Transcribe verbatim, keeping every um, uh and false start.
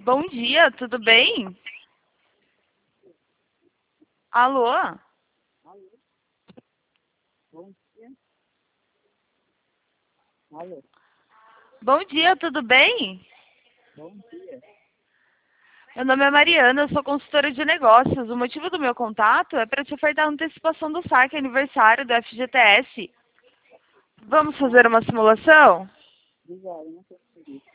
Bom dia, tudo bem? Alô? Alô? Bom dia. Alô? Bom dia, tudo bem? Bom dia. Meu nome é Mariana, eu sou consultora de negócios. O motivo do meu contato é para te ofertar a antecipação do saque aniversário do F G T S. Vamos fazer Ah, uma simulação? obrigado, não consegui.